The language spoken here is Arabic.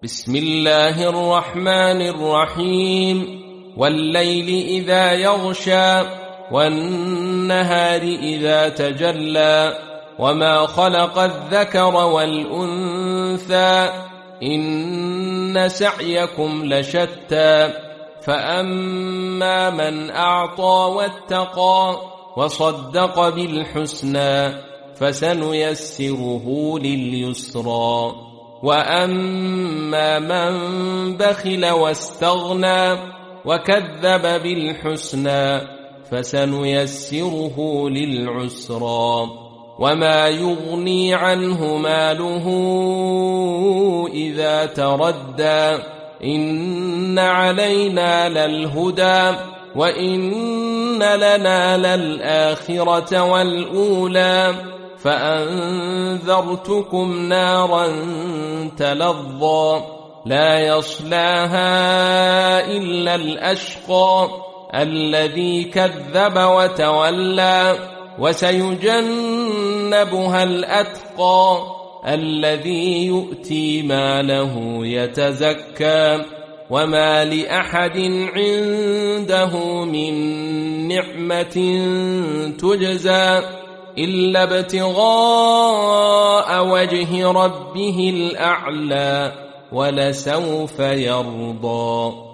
بسم الله الرحمن الرحيم. والليل إذا يغشى والنهار إذا تجلى وما خلق الذكر والأنثى إن سعيكم لشتى فأما من أعطى واتقى وصدق بالحسنى فسنيسره لليسرى وأما من بخل واستغنى وكذب بالحسنى فسنيسره للعسرى وما يغني عنه ماله إذا تردى إن علينا للهدى وإن لنا للآخرة والأولى فأنذرتكم نارا تلظى لا يصلاها إلا الأشقى الذي كذب وتولى وسيجنبها الأتقى الذي يؤتي ماله يتزكى وما لأحد عنده من نعمة تجزى إلا ابتغاء وجه ربه الأعلى ولسوف يرضى.